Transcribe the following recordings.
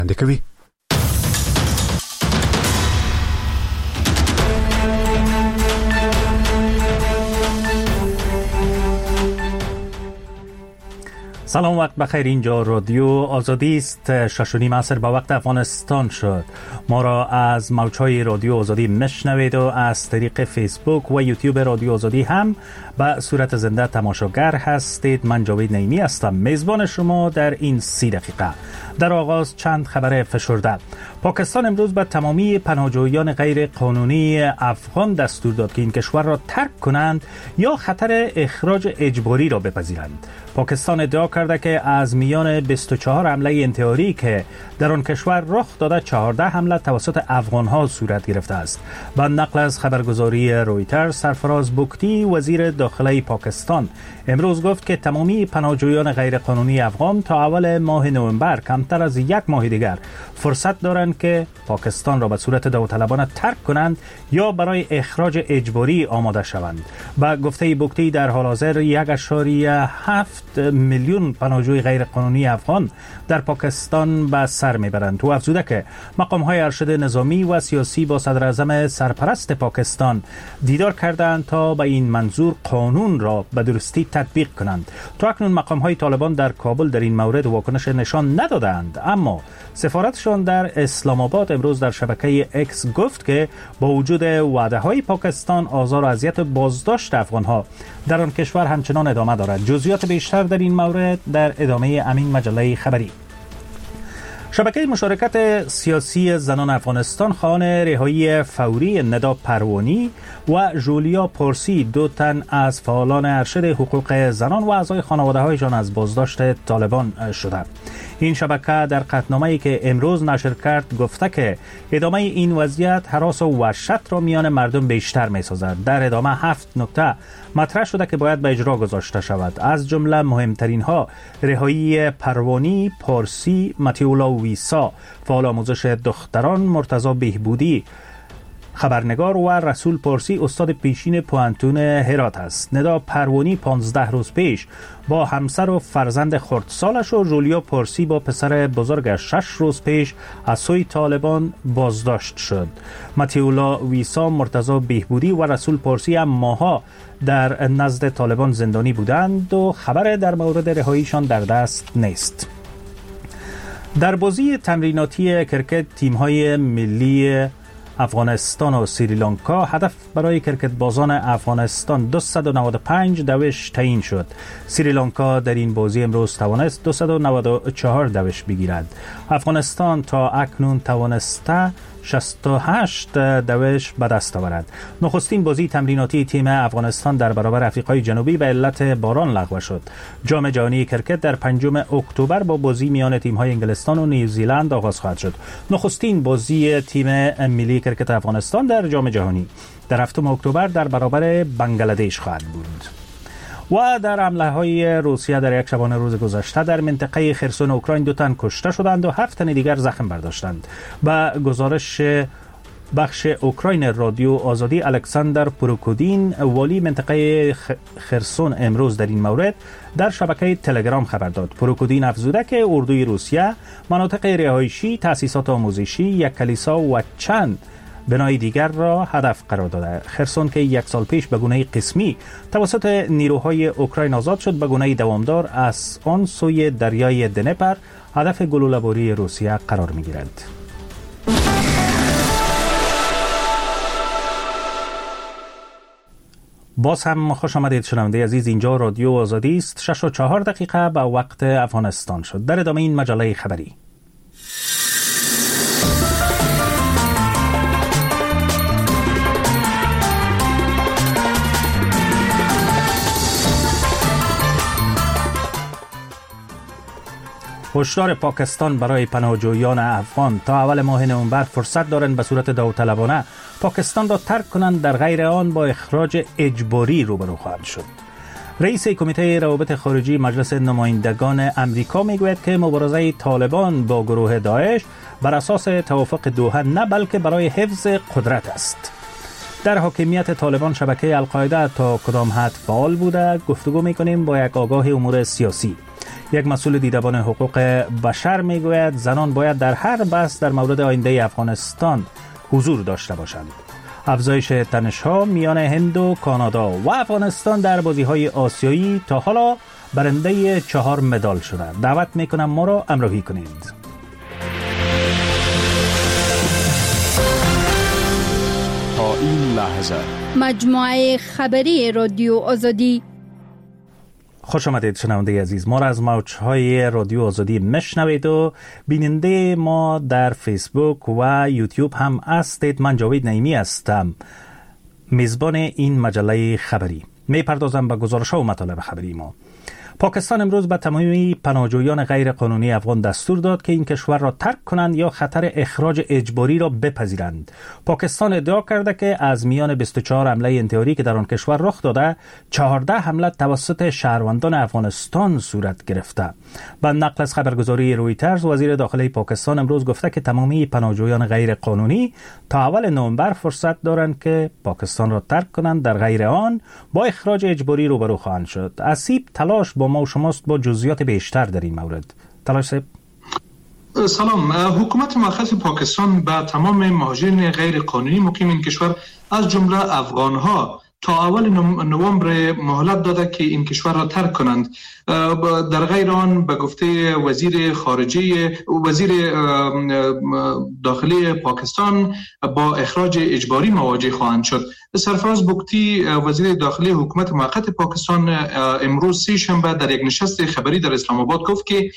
کوي. سلام، وقت بخیر. اینجا رادیو آزادی است. 6:30 عصر به وقت افغانستان شد. ما را از موج‌های رادیو آزادی میشنوید و از طریق فیسبوک و یوتیوب رادیو آزادی هم به صورت زنده تماشاگر هستید. من جاوید نعیمی هستم، میزبان شما در این 30 دقیقه. در آغاز چند خبر فشرده. پاکستان امروز به تمامی پناهجویان غیر قانونی افغان دستور داد که این کشور را ترک کنند یا خطر اخراج اجباری را بپذیرند. پاکستان ادعا کرده که از میان 24 حمله انتحاری که در آن کشور رخ داده 14 حمله توسط افغان‌ها صورت گرفته است. با نقل از خبرگزاری رویترز، سرفراز بوکتی وزیر داخلی پاکستان امروز گفت که تمامی پناهجویان غیر قانونی افغان تا اول ماه نوامبر، کمتر از یک ماه دیگر، فرصت دارند که پاکستان را به صورت داوطلبانه ترک کنند یا برای اخراج اجباری آماده شوند. با گفته بوکتی در حال حاضر 1.7 میلیون پناهجوی غیر قانونی افغان در پاکستان به سر میبرند. تو افزوده که مقام‌های ارشد نظامی و سیاسی با صدر اعظم سرپرست پاکستان دیدار کردند تا به این منظور قانون را به درستی تطبیق کنند. تا اکنون مقام‌های طالبان در کابل در این مورد واکنش نشان ندادند، اما سفارتشان در اسلام آباد امروز در شبکه اکس گفت که با وجود وعده‌های پاکستان، آزار و اذیت بازداشت افغان‌ها در آن کشور همچنان ادامه دارد. جزئیات بیشتر در این مورد در ادامه امین مجله خبری. شبکه مشارکت سیاسی زنان افغانستان خواهان رهایی فوری ندا پروانی و جولیا پورسی، 2 تن از فعالان ارشد حقوق زنان و اعضای خانواده‌هایشان از بازداشت طالبان شده. این شبکه در قطعنامه‌ای که امروز نشر کرد گفته که ادامه این وضعیت هراس و وحشت را میان مردم بیشتر می‌سازد. در ادامه 7 نکته مطرح شده که باید به اجرا گذاشته شود. از جمله مهمترین ها رهایی پروانی، پارسی، متیولا ویسا فعال آموزش دختران، مرتضی بهبودی خبرنگار و رسول پارسی استاد پیشین پوانتون هرات است. ندا پروانی 15 روز پیش با همسر و فرزند خردسالش و جولیا پارسی با پسر بزرگش 6 روز پیش از سوی طالبان بازداشت شد. متیولا ویسا، مرتضی بهبودی و رسول پارسی هم ماها در نزد طالبان زندانی بودند و خبر در مورد رهاییشان در دست نیست. در بازی تمریناتی کرکت تیم‌های ملی افغانستان و سریلانکا هدف برای کرکت بازان افغانستان 295 دوش تعیین شد. سریلانکا در این بازی امروز توانست 294 دوش بگیرد. افغانستان تا اکنون توانسته 68 دوش به دست آورد. نخستین بازی تمریناتی تیم افغانستان در برابر آفریقای جنوبی به علت باران لغو شد. جام جهانی کرکت در 5 اکتبر با بازی میان تیم‌های انگلستان و نیوزیلند آغاز خواهد شد. نخستین بازی تیم ملی کرکت افغانستان در جام جهانی در 7 اکتبر در برابر بنگلادش خواهد بود. و در حمله‌های روسیه در یک شبانه روز گذشته در منطقه خرسون اوکراین 2 تن کشته شدند و 7 تن دیگر زخم برداشتند. با گزارش بخش اوکراین رادیو آزادی، الکساندر پروکودین والی منطقه خرسون امروز در این مورد در شبکه تلگرام خبر داد. پروکودین افزوده که اردوی روسیه مناطق رهایشی، تأسیسات آموزشی، یک کلیسا و چند بنای دیگر را هدف قرار داده. خرسون که 1 سال پیش به گونه قسمی توسط نیروهای اوکراین آزاد شد، به گونه دوامدار از آن سوی دریای دنپر هدف گلوله‌باری روسیه قرار می‌گیرد. باز هم خوش آمدید شنونده عزیز. اینجا رادیو آزادی است. 6:04 به وقت افغانستان شد. در ادامه این مجله خبری. هشدار پاکستان برای پناهجویان افغان: تا اول ماه نوامبر فرصت دارند به صورت داوطلبانه پاکستان را ترک کنند، در غیر آن با اخراج اجباری روبرو خواهند شد. رئیس کمیته روابط خارجی مجلس نمایندگان امریکا میگوید که مبارزه طالبان با گروه داعش بر اساس توافق دوحه نه بلکه برای حفظ قدرت است. در حاکمیت طالبان شبکه القاعده تا کدام حد فعال بوده؟ گفتگو میکنیم با یک آگاه امور سیاسی. یک مسئول دیدبان حقوق بشر میگوید زنان باید در هر بحث در مورد آینده افغانستان حضور داشته باشند. افزایش تنش‌ها میان هند و کانادا و افغانستان در بازی‌های آسیایی تا حالا برنده 4 مدال شده. دعوت میکنم ما را همراهی کنید. تا این لحظه مجموعه خبری رادیو آزادی. خوش آمدید شنونده عزیز. ما را از موجهای رادیو آزادی میشنوید و بیننده ما در فیسبوک و یوتیوب هم هستید. من جاوید نعیمی هستم، میزبان این مجله خبری. میپردازم به گزارش‌ها و مطالب خبری ما. پاکستان امروز به تمامی پناهجویان غیر قانونی افغان دستور داد که این کشور را ترک کنند یا خطر اخراج اجباری را بپذیرند. پاکستان ادعا کرده که از میان 24 حمله انتحاری که در آن کشور رخ داده، 14 حمله توسط شهروندان افغانستان صورت گرفته. به نقل از خبرگزاری رویترز، وزیر داخلی پاکستان امروز گفته که تمامی پناهجویان غیر قانونی تا اول نوامبر فرصت دارند که پاکستان را ترک کنند، در غیر آن با اخراج اجباری روبرو خواهند شد. اسیب تلاش با ما و شماست با جزئیات بیشتر در این مورد. تلاش صاحب. سلام. حکومت مؤقت پاکستان به تمام مهاجرین غیر قانونی مقیم این کشور از جمله افغانها تا اول نوامبر مهلت داده که این کشور را ترک کنند. در غیر آن به گفته وزیر داخلی پاکستان با اخراج اجباری مواجه خواهند شد. سرفراز بگتی، وزیر داخلی حکومت موقت پاکستان، امروز سه شنبه در یک نشست خبری در اسلام آباد گفت که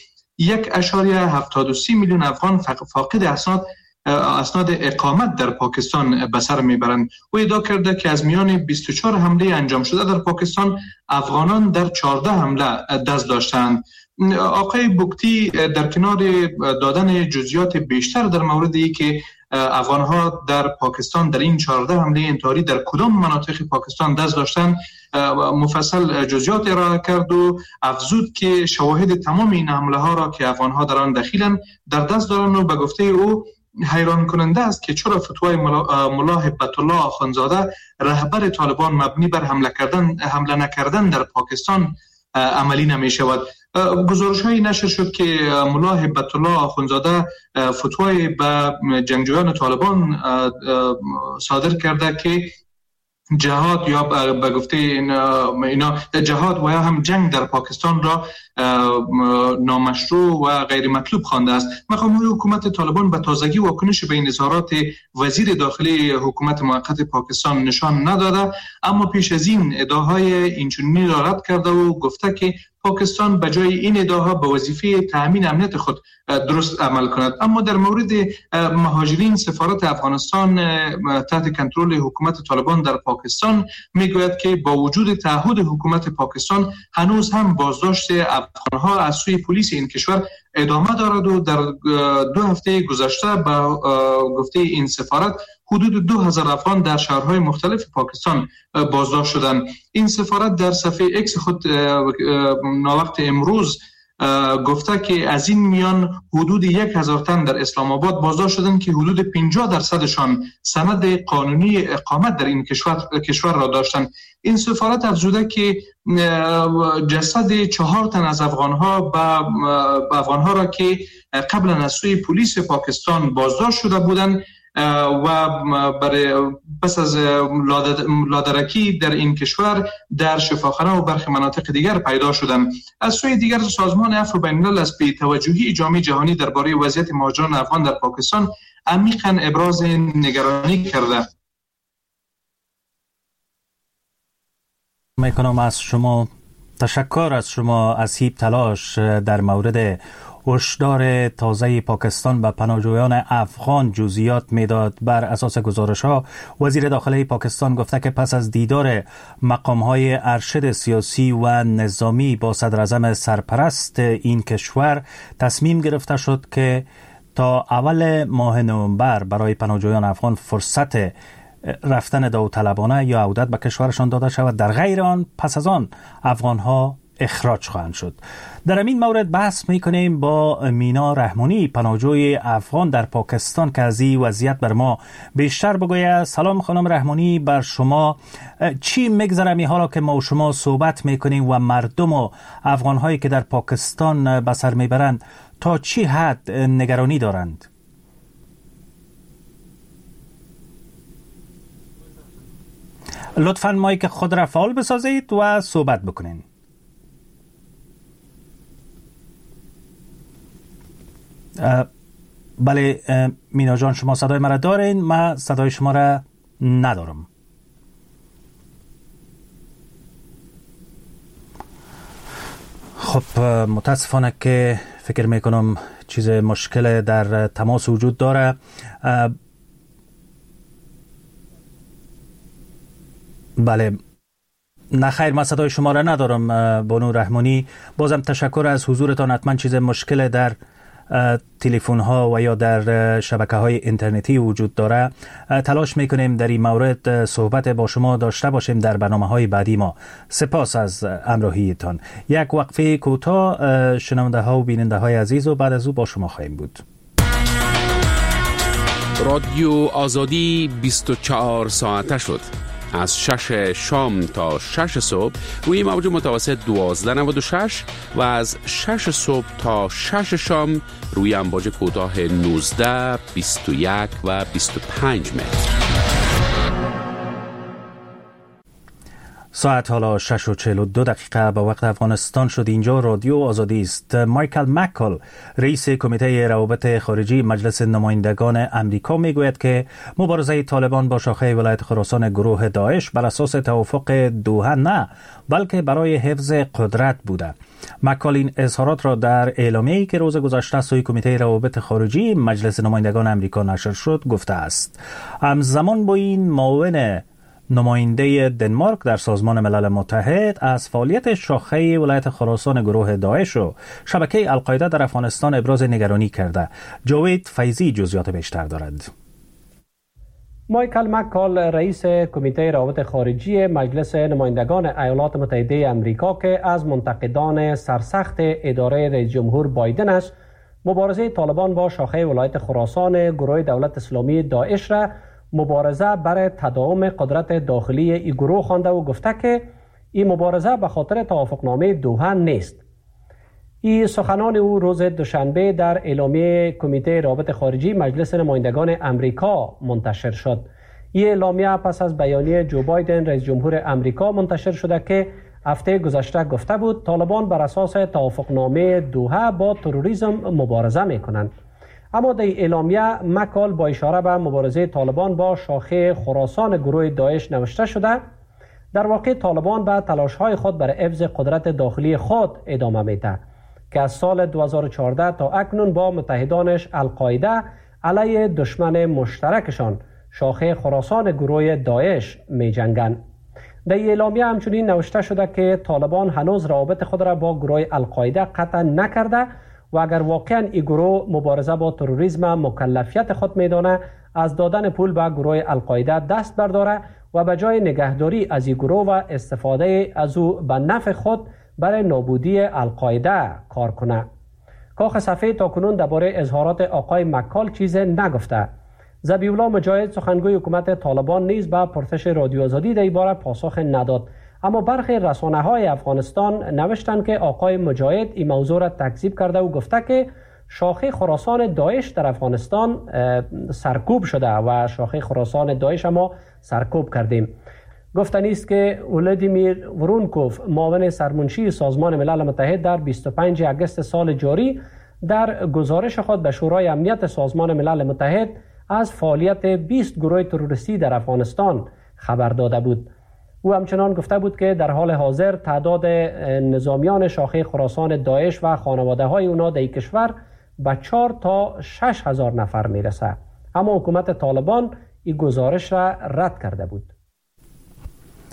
1.73 میلیون افغان فاقد اسناد اقامت در پاکستان به سر میبرند. او ادعا کرده که از میان 24 حمله انجام شده در پاکستان، افغانان در 14 حمله دست داشتند. آقای بگتی در کنار دادن جزئیات بیشتر در موردی که افغانها در پاکستان در این 14 حمله انتحاری در کدام مناطق پاکستان دست داشتند، مفصل جزئیات ارائه کرد و افزود که شواهد تمام این حمله ها را که افغانها در آن دخیلند در دست دارند و به گفته او حیران کننده است که چرا فتوای ملا هبت الله آخوندزاده رهبر طالبان مبنی بر حمله نکردن در پاکستان عملی نمی شود. گزارش هایی نشر شد که ملا هبت الله آخوندزاده فتوای به جنگجویان طالبان صادر کرده که جهاد یا به گفته اینا جهاد و یا هم جنگ در پاکستان را نامشروع و غیر مطلوب خوانده است. مقامات حکومت طالبان به تازگی واکنش به این اظهارات وزیر داخلی حکومت موقت پاکستان نشان نداده، اما پیش از این ادعاهای اینچنینی را رد کرده و گفته که پاکستان به جای این ادعاها به وظیفه تأمین امنیت خود درست عمل کند. اما در مورد مهاجرین، سفارت افغانستان تحت کنترل حکومت طالبان در پاکستان میگوید که با وجود تعهد حکومت پاکستان هنوز هم بازداشت افغانها از سوی پلیس این کشور ادامه دارد و در 2 هفته گذشته با گفته این سفارت حدود 2000 افغان در شهرهای مختلف پاکستان بازداشت شدند. این سفارت در صفحه اکس خود ناوقت امروز گفته که از این میان حدود 1000 تن در اسلام آباد بازداشت شدند که حدود 50% سند قانونی اقامت در این کشور را داشتند. این سفارت افزوده که جسد 4 تن از افغانها را که قبلا از سوی پلیس پاکستان بازداشت شده بودند و پس از لادرکی در این کشور در شفاخانه و برخی مناطق دیگر پیدا شدند. از سوی دیگر سازمان عفو بین الملل از بی‌توجهی جامعه جهانی درباره وضعیت مهاجران افغان در پاکستان عمیقاً ابراز نگرانی کرده. میکنم از شما، تشکر از شما اسیب تلاش در مورد هشدار تازه پاکستان به پناهجویان افغان جزئیات میداد. بر اساس گزارش‌ها وزیر داخلی پاکستان گفته که پس از دیدار مقام‌های ارشد سیاسی و نظامی با صدر اعظم سرپرست این کشور تصمیم گرفته شد که تا اول ماه نوامبر برای پناهجویان افغان فرصت رفتن داوطلبانه یا عودت به کشورشان داده شود. در غیر آن پس از آن افغان‌ها اخراج خواهند شد. در این مورد بحث میکنیم با مینا رحمانی، پناهجوی افغان در پاکستان که از این وضعیت بر ما بیشتر بگوید. سلام خانم رحمانی بر شما. چی میگذره می حالا که ما و شما صحبت میکنیم و مردم و افغان هایی که در پاکستان به سر میبرند تا چی حد نگرانی دارند؟ لطفاً مایک خود را فعال بسازید و صحبت بکنین. بله مینا جان، شما صدای مرا دارین؟ من صدای شما را ندارم. خب متاسفانه که فکر میکنم چیز مشکل در تماس وجود داره. بله نخیر، من صدای شما را ندارم بانو رحمانی. بازم تشکر از حضورتان. حتما چیز مشکل در تلفن ها و یا در شبکه های اینترنتی وجود داره. تلاش میکنیم در این مورد صحبت با شما داشته باشیم در برنامه های بعدی ما. سپاس از همراهیتان. یک وقفه کوتاه شنونده ها و بیننده های عزیز و بعد از او با شما خواهیم بود. رادیو آزادی 24 ساعته شد. از 6 شام تا 6 صبح روی موج متوسط 1296 و از 6 صبح تا 6 شام روی امواج کوتاه 19، 21 و 25 متر. ساعت حالا 6:42 به وقت افغانستان شد. اینجا رادیو آزادی است. مایکل مکال، رئیس کمیته روابط خارجی مجلس نمایندگان امریکا میگوید که مبارزه طالبان با شاخه ولایت خراسان گروه داعش بر اساس توافق دوحه نه، بلکه برای حفظ قدرت بوده. مکال این اظهارات را در اعلامیه‌ای که روز گذشته سوی کمیته روابط خارجی مجلس نمایندگان امریکا نشر شد گفته است. همزمان با این، معاون نماینده دنمارک در سازمان ملل متحد از فعالیت شاخه ولایت خراسان گروه داعش و شبکه القاعده در افغانستان ابراز نگرانی کرده. جاوید فیضی جزئیات بیشتر دارد. مایکل مکال، رئیس کمیته روابط خارجی مجلس نمایندگان ایالات متحده امریکا که از منتقدان سرسخت اداره رئیس جمهور بایدن است، مبارزه طالبان با شاخه ولایت خراسان گروه دولت اسلامی داعش را مبارزه برای تداوم قدرت داخلی این گروه خوانده و گفته که این مبارزه به خاطر توافقنامه دوحه نیست. این سخنان او روز دوشنبه در اعلامیه کمیته روابط خارجی مجلس نمایندگان امریکا منتشر شد. این اعلامیه پس از بیانیه جو بایدن رئیس جمهور امریکا منتشر شده که هفته گذشته گفته بود طالبان بر اساس توافقنامه دوحه با تروریسم مبارزه میکنند. اما در اعلامیه مکال با اشاره به مبارزه طالبان با شاخه خراسان گروه داعش نوشته شده در واقع طالبان به تلاش‌های خود برای حفظ قدرت داخلی خود ادامه میده که از سال 2014 تا اکنون با متحدانش القاعده علیه دشمن مشترکشان شاخه خراسان گروه داعش می جنگند. در اعلامیه همچنین نوشته شده که طالبان هنوز روابط خود را با گروه القاعده قطع نکرده و اگر واقعا این گروه مبارزه با تروریسم مکلفیت خود میدانه، از دادن پول به گروه القاعده دست برداره و به جای نگهداری از این گروه و استفاده از او به نفع خود برای نابودی القاعده کار کنه. کاخ سفید تاکنون درباره اظهارات آقای مکال چیز نگفته. ذبیح‌الله مجاهد، سخنگوی حکومت طالبان، نیز به پرسش رادیو آزادی در این باره پاسخ نداد. اما برخی رسانه‌های افغانستان نوشتند که آقای مجاهد این موضوع را تکذیب کرده و گفته که شاخه خراسان داعش در افغانستان سرکوب شده و شاخه خراسان داعش ما سرکوب کردیم. گفتنی است که ولادیمیر ورونکوف، معاون سرمنشی سازمان ملل متحد، در 25 آگوست سال جاری در گزارش خود به شورای امنیت سازمان ملل متحد از فعالیت 20 گروه تروریستی در افغانستان خبر داده بود. او همچنان گفته بود که در حال حاضر تعداد نظامیان شاخه خراسان داعش و خانواده های اونا در کشور به 4 تا 6 هزار نفر میرسه. اما حکومت طالبان این گزارش را رد کرده بود.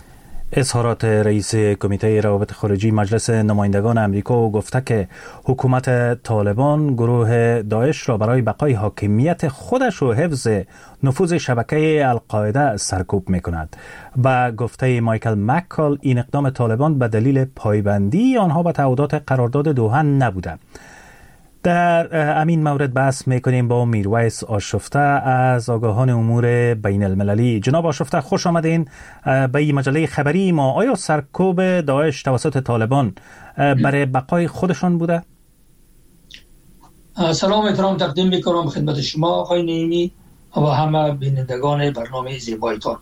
اظهارات رئیس کمیته روابط خارجی مجلس نمایندگان امریکا گفته که حکومت طالبان گروه داعش را برای بقای حاکمیت خودش و حفظ نفوذ شبکه القاعده سرکوب می‌کند. با گفته مایکل مککال این اقدام طالبان به دلیل پایبندی آنها به تعهدات قرارداد دوحه نبوده. در همین مورد بحث میکنیم با میرویس آشفته از آگاهان امور بین المللی. جناب آشفته خوش آمدین به این مجله خبری ما. آیا سرکوب داعش توسط طالبان برای بقای خودشان بوده؟ سلام احترام تقدیم میکنم خدمت شما آقای نعیمی و همه بینندگان برنامه زیبایتان.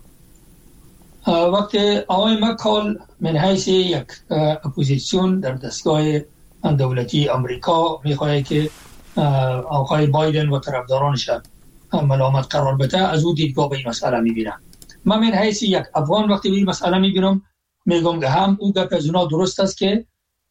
وقتی آقای مکال من حیث یک اپوزیسیون در دستگاه دولتی امریکا میخواهد که آقای بایدن و طرفدارانش ملامت قرار بده، از او دیدگاه به این مسئله میبینم. من من حیث یک افغان وقتی به این مسئله میبینم میگم که هم او گپ از اونا درست است که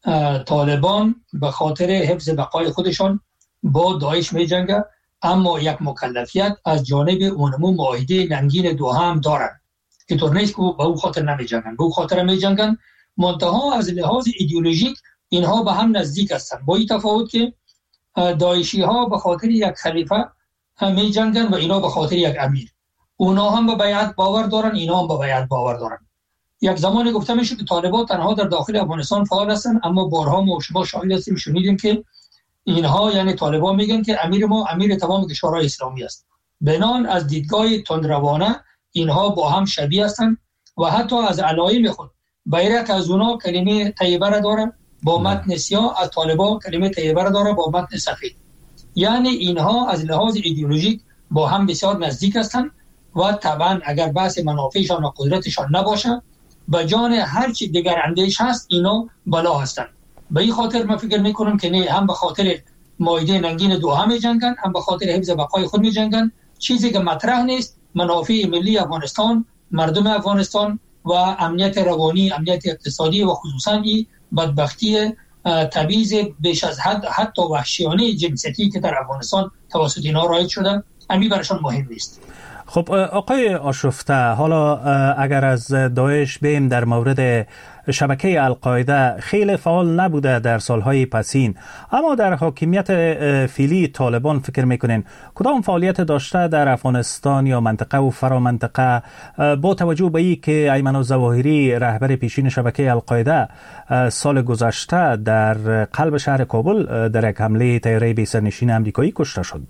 طالبان به خاطر حفظ بقای خودشان با داعش میجنگه، اما یک مکلفیت از جانب اونمو معاهده ننگین دوحه هم دارن که طور نیست که به او خاطر نمیجنگن، به او خاطر میجنگن، منتها از لحاظ ایدئولوژیک اینها به هم نزدیک هستند، با این تفاوت که داعشی ها به خاطر یک خلیفه می جنگن و اینا به خاطر یک امیر. اونا هم به بیعت باور دارن، اینا هم به بیعت باور دارن. یک زمانی گفته میشه که طالبان تنها در داخل افغانستان فعال هستند، اما بارها ما شما شاهد هستیم شنیدیم که اینها یعنی طالبان میگن که امیر ما امیر تمام کشورهای اسلامی است. بنان از دیدگاه تندروانه اینها با هم شبیه هستند و حتی از علائم خود بیرق از اونا کلمه طیبه را دارن با متن سیاه، از طالبان کلمه طیبه را داره با متن سفید. یعنی اینها از لحاظ ایدئولوژیک با هم بسیار نزدیک هستند و طبعا اگر بحث منافعشان و قدرتشان نباشه به جان هر چی دیگر اندیش هست اینا بلا هستند. به این خاطر من فکر میکنم که نه، هم به خاطر معاهده ننگین دوحه می جنگن، هم به خاطر حفظ بقای خود می جنگن. چیزی که مطرح نیست منافع ملی افغانستان، مردم افغانستان و امنیت روانی، امنیت اقتصادی و خصوصا این بدبختی تبعیض بیش از حد حتی وحشیانه جنسیتی که در افغانستان توسط اینا رایج شده همین برشان مهم نیست. خب آقای آشفته، حالا اگر از داعش بیم در مورد شبکه القاعده خیلی فعال نبوده در سالهای پسین، اما در حاکمیت فعلی طالبان فکر میکنین کدام فعالیت داشته در افغانستان یا منطقه و فرامنطقه، با توجه به این که ایمن الظواهری رهبر پیشین شبکه القاعده سال گذشته در قلب شهر کابل در یک حمله طیاره بی سرنشین آمریکایی کشته شد؟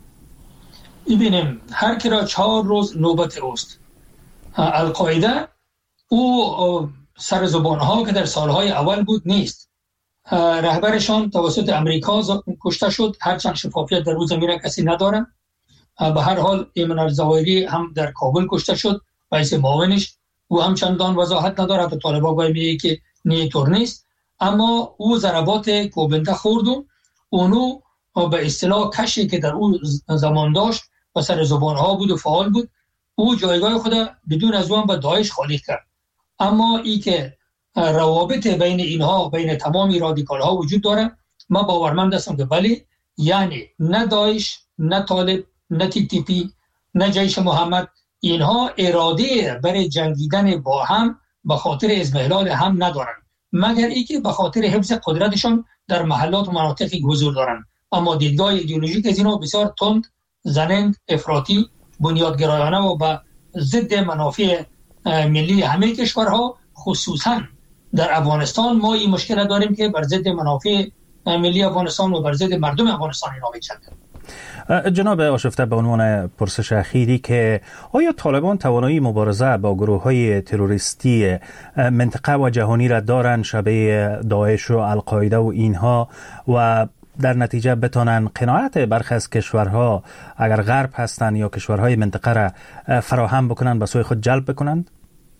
ببینیم هر کی را 4 روز نوبت اوست. القاعده او سر زبان ها که در سالهای اول بود نیست. رهبرشان توسط امریکا کشته شد، هرچند شفافیت در او زمینه کسی نداره. به هر حال ایمن الظواهری هم در کابل کشته شد، رئیس معاونش او هم چندان وضاحت نداره، حتی طالبان گاهی میگه که نه طور نیست، اما او ضربات کوبنده خورد و اونو به اصطلاح کشی که در اون زمان داشت و سر زبان ها بود و فعال بود، او جایگاه خود بدون از اون با داعش خالی کرد. اما ای که روابط بین اینها بین تمامی رادیکال ها وجود داره، من باورمند هستم که بله، یعنی نه داعش، نه طالب، نه تی تی پی، نه جیش محمد اینها اراده برای جنگیدن با هم به خاطر اضمحلال هم ندارن، مگر ای که به خاطر حفظ قدرتشان در محلات و مناطقی حضور دارن. اما دیدگاه ایدئولوژیک از اینا بسیار تند، زننگ، افراطی، بنیادگرایانه و به ضد منافع ملی همه کشورها، خصوصا در افغانستان ما این مشکل داریم که بر ضد منافع ملی افغانستان و بر ضد مردم افغانستان اینا می‌جنگند. جناب آشفته، به عنوان پرسش اخیری که آیا طالبان توانایی مبارزه با گروه‌های تروریستی منطقه و جهانی را دارند شبیه داعش و القاعده و اینها، و در نتیجه بتانن قناعت برخی از کشورها اگر غرب هستند یا کشورهای منطقه را فراهم بکنن، به سوی خود جلب بکنند؟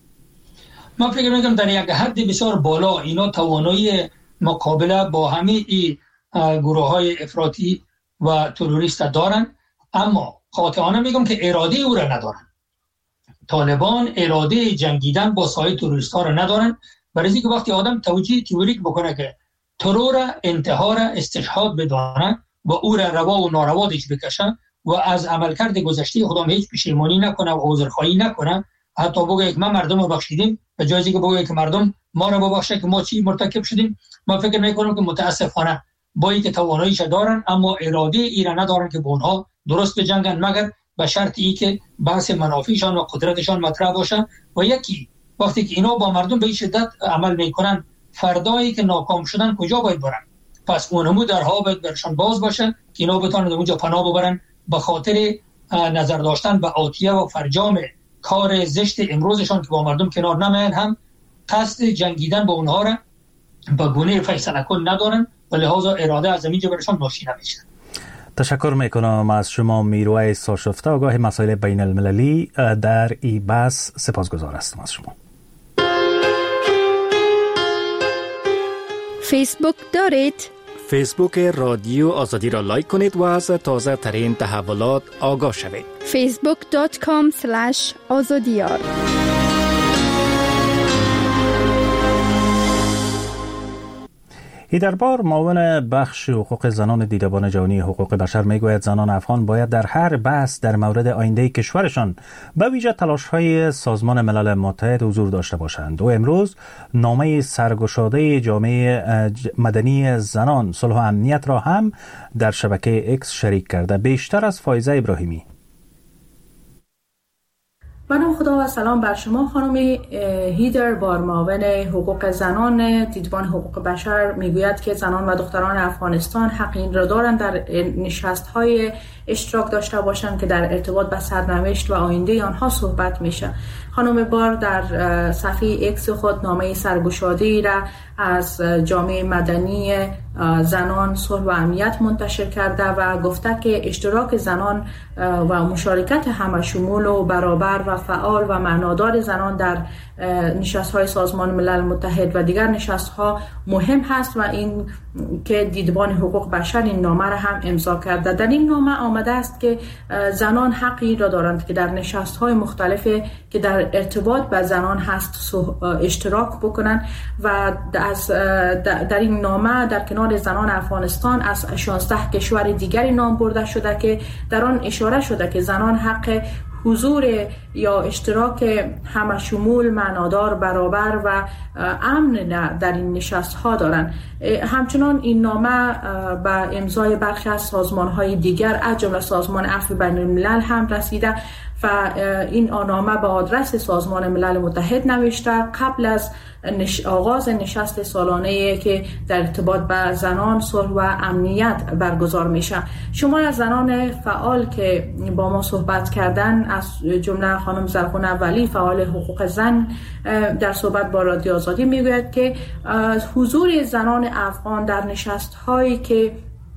من فکر میکنم در یک حد بسیار بالا اینا توانایی مقابله با همه این گروه‌های افراطی و تروریست دارن، اما قاطعانه میگم که اراده او را ندارن. طالبان اراده جنگیدن با سایر تروریست ها را ندارن، برای اینکه وقتی آدم توجیه تئوریک بکنه که ترور انتحار استشهاد بدانه و او را روا و ناروا دیش بکشه و از عملکرد گذشته خودم هیچ پشیمانی نکنه و عذرخواهی نکنه، حتی بگه که ما مردم رو بخشیدیم به جای اینکه بگه که مردم ما رو ببخشه که ما چی مرتکب شدیم. ما فکر میکنم که متاسفانه با اینکه تواناییش دارن اما اراده ایران ندارن که با اونها درست بجنگن، مگر به شرطی که بحث منافعشان و قدرتشان مطرح باشه. و یکی وقتی که اینا با مردم به این شدت عمل میکنن، فردایی که ناکام شدن کجا باید برن؟ پس اونمو درها باید برشان باز باشه که اینا بتونن اونجا پناه ببرن، به خاطر نظر داشتن به آتیه و فرجام کار زشت امروزشان که با مردم کنار نمیان، هم قصد جنگیدن با اونها را به گونه فیصله کن ندارن و لحاظا اراده از زمین برشان ناشی نمیشه. تشکر میکنم از شما میروی ساشفته، آگاه مسائل بین المللی در ای بحث. سپاسگزار هستم از شما. فیسبوک دارید؟ فیسبوک رادیو آزادی را لایک کنید و از تازه ترین تحولات آگاه شوید. facebook.com/azadiyar. هیدربار معاون بخش حقوق زنان دیدبان جهانی حقوق بشر میگوید زنان افغان باید در هر بحث در مورد آینده کشورشان به ویژه تلاش‌های سازمان ملل متحد حضور داشته باشند. و امروز نامه سرگشاده جامعه مدنی زنان صلح و امنیت را هم در شبکه اکس شریک کرده. بیشتر از فایزه ابراهیمی. به نام خدا و سلام بر شما. خانم هیدر بار معاون حقوق زنان دیدبان حقوق بشر میگوید که زنان و دختران افغانستان حق این را دارند در نشست‌های اشتراک داشته باشند که در ارتباط به سرنوشت و آینده آنها صحبت میشه. خانم بار در صفحه اکس خود نامه سرگشاده‌ای را از جامعه مدنی زنان صلح و امنیت منتشر کرده و گفته که اشتراک زنان و مشارکت همشمول و برابر و فعال و معنادار زنان در نشست‌های سازمان ملل متحد و دیگر نشست‌ها مهم هست و این که دیدبان حقوق بشر این نامه را هم امضا کرده. در این نامه آمده است که زنان حقی را دارند که در نشست‌های مختلفی که در ارتباط با زنان هست اشتراک بکنند و در این نامه در کنار زنان افغانستان از 16 کشور دیگری نام برده شده که در آن اشاره شده که زنان حق حضور یا اشتراک همشمول، معنادار، برابر و امن در این نشست‌ها دارند. همچنان این نامه به امضای برخی از سازمان‌های دیگر از جمله سازمان عفو بین الملل هم رسیده و این نامه به آدرس سازمان ملل متحد نوشته قبل از آغاز نشست سالانه‌ای که در ارتباط با زنان، صلح و امنیت برگزار میشه. شما از زنان فعال که با ما صحبت کردن از جمله خانم زرخونه ولی فعال حقوق زن در صحبت با رادیو آزادی میگوید که حضور زنان افغان در نشست‌هایی که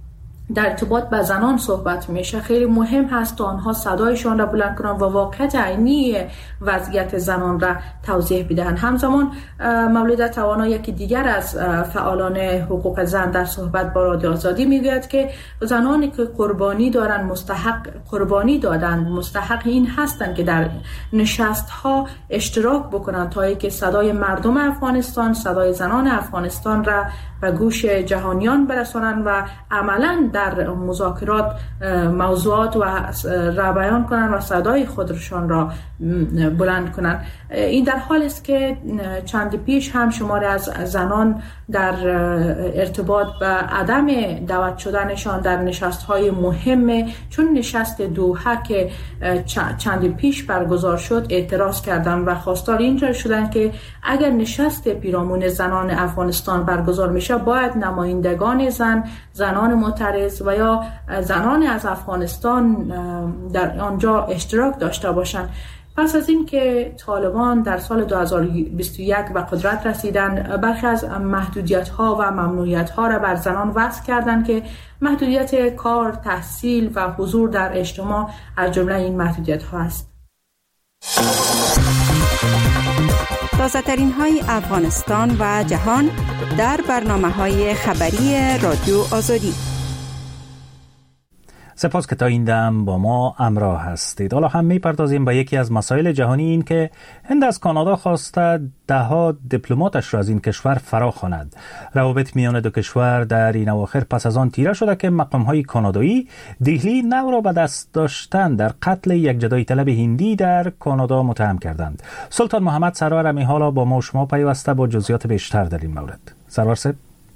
در ارتباط با زنان صحبت میشه خیلی مهم هست تا آنها صدایشان را بلند کنند و واقعیت عینی وضعیت زنان را توضیح بدهند. همزمان مولود توانا یکی دیگر از فعالان حقوق زن در صحبت با رادیو آزادی میگوید که زنانی که قربانی دارند مستحق قربانی دادند مستحق این هستند که در نشست ها اشتراک بکنند تا اینکه صدای مردم افغانستان، صدای زنان افغانستان را به گوش جهانیان برسانند و عملاً در مذاکرات موضوعات را بیان کنند و صدای خودشان را بلند کنند. این در حال است که چند پیش هم شماری از زنان در ارتباط به عدم دعوت شدنشان در نشست‌های مهم چون نشست دوحه که چند پیش برگزار شد اعتراض کردند و خواستار این شدند که اگر نشست پیرامون زنان افغانستان برگزار میشه باید نمایندگان زنان معترض و یا زنان از افغانستان در آنجا اشتراک داشته باشند. پس از این که طالبان در سال 2021 به قدرت رسیدن برخی از محدودیت‌ها و ممنوعیت‌ها را بر زنان وضع کردند که محدودیت کار، تحصیل و حضور در اجتماع از جمله این محدودیت‌ها است. تازه‌ترین های افغانستان و جهان در برنامه‌های خبری رادیو آزادی. سپاس که تا این دم با ما همراه هستید. حالا هم میپردازیم به یکی از مسائل جهانی، این که هند از کانادا خواسته دهها دیپلماتش را از این کشور فراخواند. روابط میان دو کشور در این اواخر پس از آن تیره شده که مقامهای کانادایی دهلی نو را به دست داشتن در قتل یک جدایی طلب هندی در کانادا متهم کردند. سلطان محمد سرور امی حالا با ما و شما پیوسته با جزئیات بیشتر در این مورد. سرور صاحب.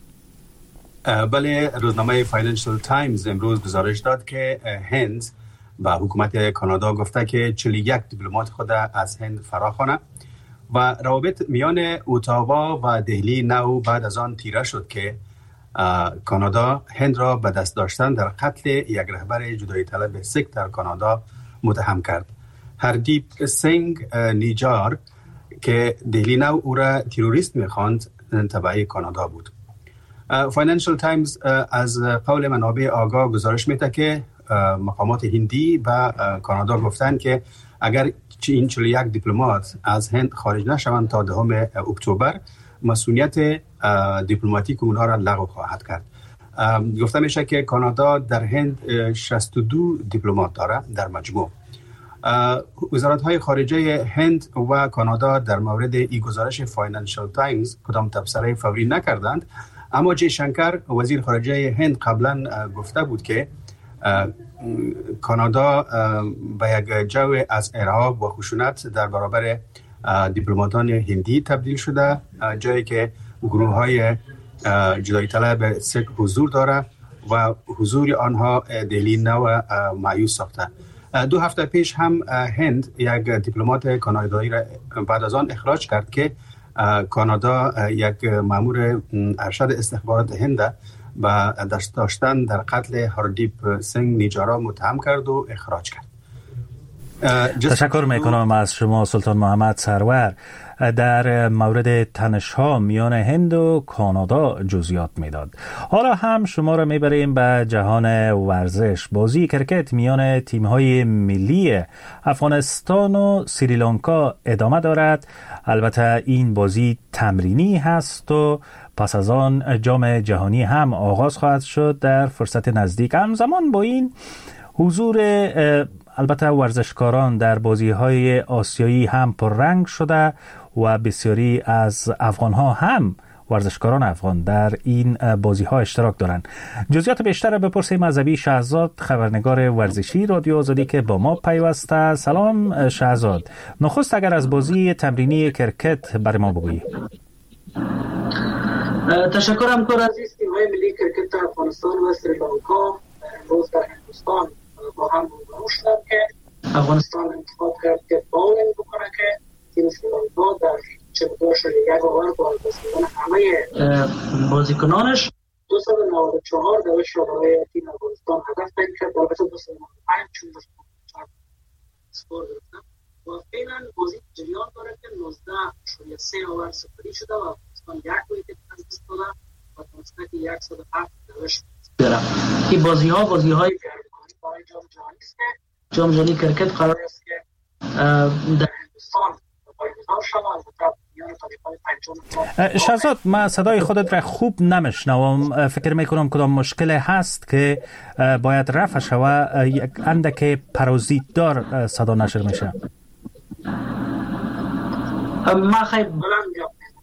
بله، روزنامه فاینانشل تایمز امروز گزارش داد که هند به حکومت کانادا گفته که 41 دیپلمات خود از هند فراخوانده و روابط میان اتاوا و دهلی نو بعد از آن تیره شد که کانادا هند را به دست داشتن در قتل یک رهبر جدایی طلب سیک در کانادا متهم کرد. هردیپ سینگ نیجار که دهلی نو او را تروریست می‌خواند تبع کانادا بود. فاینانشل تایمز از قول منابع آگاه گزارش میده که مقامات هندی و کانادا گفتند که اگر این 41 دیپلمات از هند خارج نشوند تا 10 اکتبر مسئولیت دیپلماتیک اونها را لغو خواهد کرد. گفته میشه که کانادا در هند 62 دیپلمات داره در مجموع. وزارت‌های خارجه هند و کانادا در مورد این گزارش فاینانشل تایمز کدام تبصره فوری نکردند، اما جی شنکر وزیر خارجه هند قبلا گفته بود که کانادا به یک جو از ارهاب و خشونت در برابر دیپلماتان هندی تبدیل شده، جایی که گروه‌های جدایی طلب سیک حضور داره و حضور آنها دهلی نو مایوس ساخته. 2 هفته پیش هم هند یک دیپلمات کانادایی را بعد از آن اخراج کرد که کانادا یک مأمور ارشد استخبارات هند و دست داشتن در قتل هردیپ سینگ نیجارا متهم کرد و اخراج کرد. تشکر میکنم از شما سلطان محمد سرور. در مورد تنش‌ها میان هند و کانادا جزئیات میداد. حالا هم شما را میبریم به جهان ورزش. بازی کرکت میان تیم‌های ملی افغانستان و سریلانکا ادامه دارد. البته این بازی تمرینی هست و پس از آن جام جهانی هم آغاز خواهد شد در فرصت نزدیک. همزمان با این حضور البته ورزشکاران در بازی‌های آسیایی هم پررنگ شده و بسیاری از افغان‌ها هم ورزشکاران افغان در این بازی‌ها اشتراک دارند. جزئیات بیشتر را بپرسیم از ابی شهزاد، خبرنگار ورزشی رادیو آزادی که با ما پیوسته. سلام شهزاد. نخست اگر از بازی تمرینی کرکت برای ما بگویی. تشکرم کار عزیز. تیم‌های ملی کرکت افغانستان و سریلانکا امروز در هندوستان با هم روبرو شدند که افغانستان انتخاب کرد که باولینگ بکنه که تیم سریلانکا در 42-1 اوور با بازیکن همه بازیکنانش 294 دوش را برای تیم افغانستان هدف تعیین کرد. البته 295 چون اسکور گرفتن و فعلا بازی جریان داره که 19.3 اوور سپری شده و افغانستان یک ویکت از دست داده و تونسته که 107 دوش بیاره. این بازی‌های برای جام جهانی است که جام جهانی کرکت قرار است که در هندوستان پایگذار شود. شهزاد، من صدای خودت را خوب نمیشنوم. فکر میکنم کدام مشکل هست که باید رفع شود. یک اندک پرازیتدار صدا نشر میشه. من خیلی بلند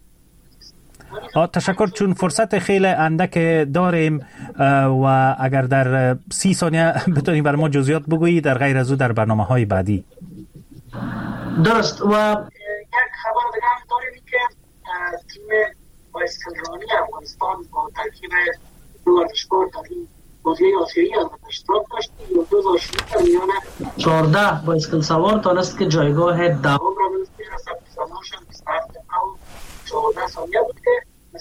تشکر، چون فرصت خیلی اندک داریم و اگر در 30 ثانیه بتونی بر ما جزئیات بگویی، در غیر از او در برنامه‌های بعدی. درست. و یک خبر دیگه هم داریم که تیم بایسکلرانی افغانستان با ترکیب دو ورزشکار در این بازی آسیایی اشتراک داشت. 2018 میان 14 بایسکل سوار تانست که جایگاه دوم را برسد. زمانش 27 و 14 ثانیه بود که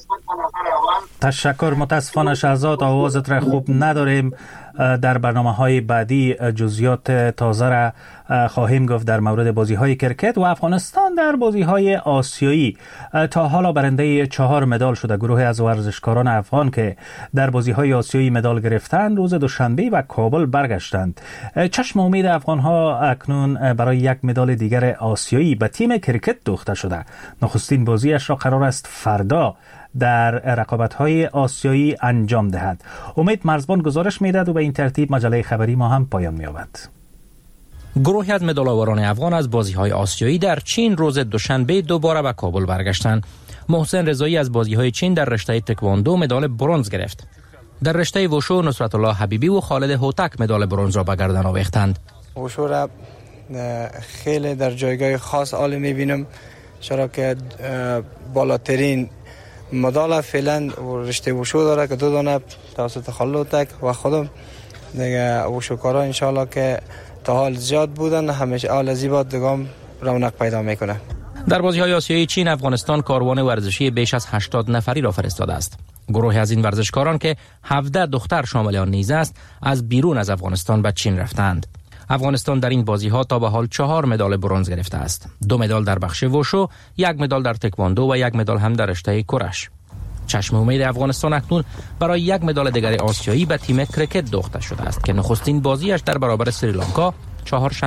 تشکر. متاسفانه شهزاد آوازت را خوب نداریم. در برنامه‌های بعدی جزئیات تازه را خواهیم گفت در مورد بازی‌های کرکت و افغانستان افغانستان در بازی‌های آسیایی تا حالا برنده 4 مدال شده. گروهی از ورزشکاران افغان که در بازی‌های آسیایی مدال گرفتند روز دوشنبه به کابل برگشتند. چشم امید افغان‌ها اکنون برای یک مدال دیگر آسیایی به تیم کریکت دوخته شده. نخستین بازیش را قرار است فردا در رقابت‌های آسیایی انجام دهد. امید مرزبان گزارش می‌دهد و به این ترتیب مجله خبری ما هم پایان می‌یابد. گروهی از مدال‌آوران افغان از بازی‌های آسیایی در چین روز دوشنبه دوباره به کابل برگشتند. محسن رضایی از بازی‌های چین در رشته تکواندو مدال برنز گرفت. در رشته وشو نصرت الله حبیبی و خالد هوتک مدال برنز را به گردن آویختند. وشو را خیلی در جایگاه خاص عالی می‌بینم، چرا که بالاترین مدال فعلا رشته وشو داره که 2 دانه توسط خالد هوتک و خودم دیگه وشوکارا انشالله که تا حال زیاد بودن همیشه حال زیبا دگام رونق پیدا میکنه. در بازی‌های آسیایی چین افغانستان کاروان ورزشی بیش از 80 نفری را فرستاده است. گروهی از این ورزشکاران که 17 دختر شامل آن نیز است از بیرون از افغانستان به چین رفتند. افغانستان در این بازی‌ها تا به حال 4 مدال برنز گرفته است. 2 مدال در بخش وشو، 1 مدال در تکواندو و 1 مدال هم در رشته کرش. چشم امید افغانستان اکنون برای 1 مدال دیگر آسیایی به تیم کریکت دوخته شده است که نخستین بازیش در برابر سریلانکا 4